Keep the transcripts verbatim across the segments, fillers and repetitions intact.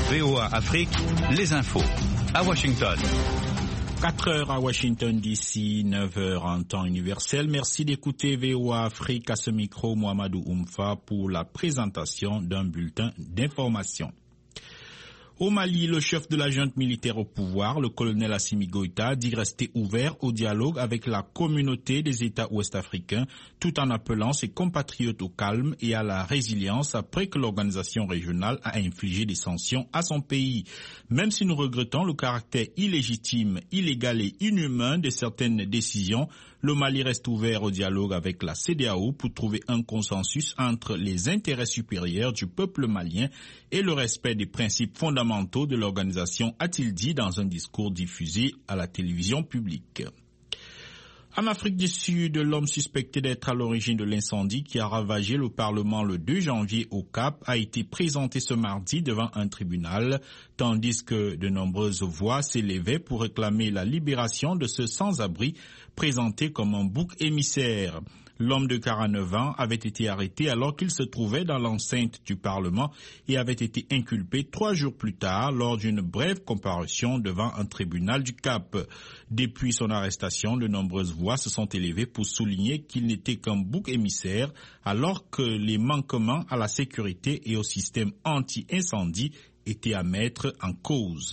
V O A Afrique, les infos. À Washington. quatre heures à Washington D C, neuf heures en temps universel. Merci d'écouter V O A Afrique. À ce micro, Mohamedou Oumfa pour la présentation d'un bulletin d'information. Au Mali, le chef de la junte militaire au pouvoir, le colonel Assimi Goïta, dit rester ouvert au dialogue avec la communauté des États ouest-africains, tout en appelant ses compatriotes au calme et à la résilience après que l'organisation régionale a infligé des sanctions à son pays. Même si nous regrettons le caractère illégitime, illégal et inhumain de certaines décisions, le Mali reste ouvert au dialogue avec la C D A O pour trouver un consensus entre les intérêts supérieurs du peuple malien et le respect des principes fondamentaux de l'organisation, a-t-il dit dans un discours diffusé à la télévision publique. En Afrique du Sud, l'homme suspecté d'être à l'origine de l'incendie qui a ravagé le Parlement le deux janvier au Cap a été présenté ce mardi devant un tribunal, tandis que de nombreuses voix s'élevaient pour réclamer la libération de ce sans-abri présenté comme un bouc émissaire. L'homme de quarante-neuf ans avait été arrêté alors qu'il se trouvait dans l'enceinte du Parlement et avait été inculpé trois jours plus tard lors d'une brève comparution devant un tribunal du Cap. Depuis son arrestation, de nombreuses voix se sont élevées pour souligner qu'il n'était qu'un bouc émissaire alors que les manquements à la sécurité et au système anti-incendie étaient à mettre en cause.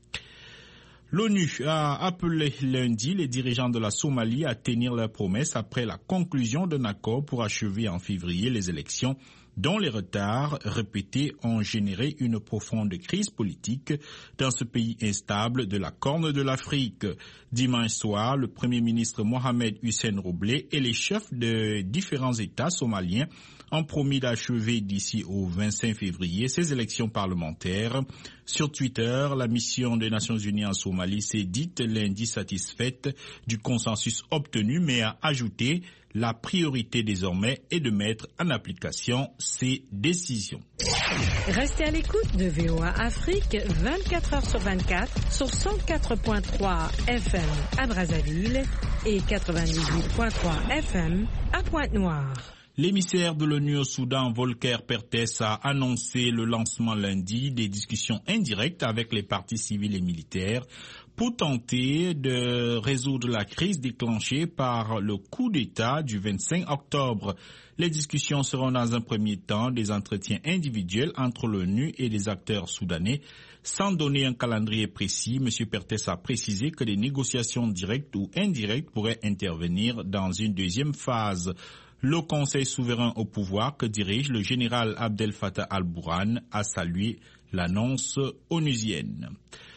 L'ONU a appelé lundi les dirigeants de la Somalie à tenir leurs promesses après la conclusion d'un accord pour achever en février les élections dont les retards répétés ont généré une profonde crise politique dans ce pays instable de la Corne de l'Afrique. Dimanche soir, le Premier ministre Mohamed Hussein Roble et les chefs de différents États somaliens ont promis d'achever d'ici au vingt-cinq février ces élections parlementaires. Sur Twitter, la mission des Nations Unies en Somalie s'est dite lundi satisfaite du consensus obtenu, mais a ajouté la priorité désormais est de mettre en application ces décisions. Restez à l'écoute de V O A Afrique vingt-quatre heures sur vingt-quatre sur cent quatre point trois F M à Brazzaville et quatre-vingt-dix-huit point trois F M à Pointe-Noire. L'émissaire de l'ONU au Soudan, Volker Perthes, a annoncé le lancement lundi des discussions indirectes avec les partis civils et militaires pour tenter de résoudre la crise déclenchée par le coup d'État du vingt-cinq octobre. Les discussions seront dans un premier temps des entretiens individuels entre l'ONU et les acteurs soudanais. Sans donner un calendrier précis, M. Perthes a précisé que des négociations directes ou indirectes pourraient intervenir dans une deuxième phase. Le Conseil souverain au pouvoir que dirige le général Abdel Fattah al-Burhan a salué l'annonce onusienne.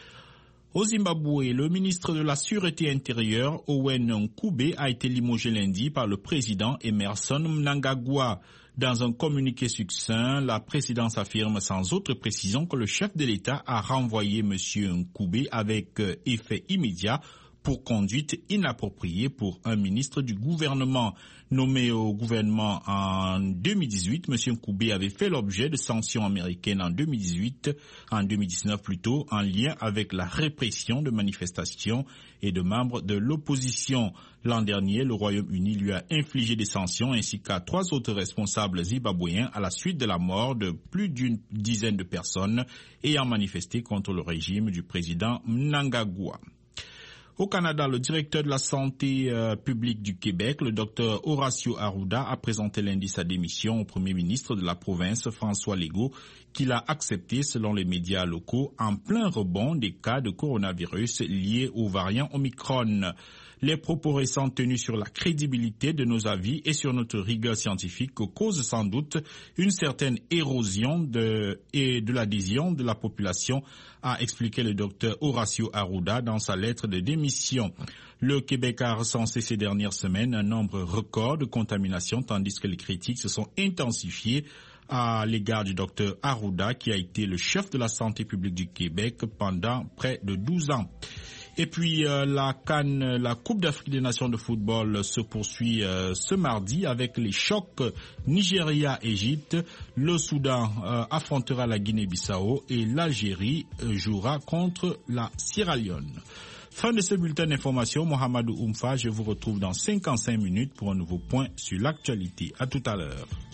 Au Zimbabwe, le ministre de la Sûreté intérieure, Owen Ncube, a été limogé lundi par le président Emerson Mnangagwa. Dans un communiqué succinct, la présidence affirme sans autre précision que le chef de l'État a renvoyé M. Ncube avec effet immédiat pour conduite inappropriée pour un ministre du gouvernement. Nommé au gouvernement en deux mille dix-huit, M. Ncube avait fait l'objet de sanctions américaines en deux mille dix-huit, en deux mille dix-neuf plutôt, en lien avec la répression de manifestations et de membres de l'opposition. L'an dernier, le Royaume-Uni lui a infligé des sanctions ainsi qu'à trois autres responsables zimbabwéens à la suite de la mort de plus d'une dizaine de personnes ayant manifesté contre le régime du président Mnangagwa. Au Canada, le directeur de la santé euh, publique du Québec, le docteur Horacio Arruda, a présenté lundi sa démission au premier ministre de la province, François Legault, qu'il a accepté selon les médias locaux en plein rebond des cas de coronavirus liés au variant Omicron. Les propos récents tenus sur la crédibilité de nos avis et sur notre rigueur scientifique causent sans doute une certaine érosion de, et de l'adhésion de la population, a expliqué le docteur Horacio Arruda dans sa lettre de démission. Le Québec a recensé ces dernières semaines un nombre record de contaminations, tandis que les critiques se sont intensifiées à l'égard du docteur Arruda, qui a été le chef de la santé publique du Québec pendant près de douze ans. Et puis euh, la CAN, la Coupe d'Afrique des Nations de football se poursuit euh, ce mardi avec les chocs Nigeria-Égypte. Le Soudan euh, affrontera la Guinée-Bissau et l'Algérie euh, jouera contre la Sierra Leone. Fin de ce bulletin d'information, Mohamedou Oumfa, je vous retrouve dans cinquante-cinq minutes pour un nouveau point sur l'actualité. À tout à l'heure.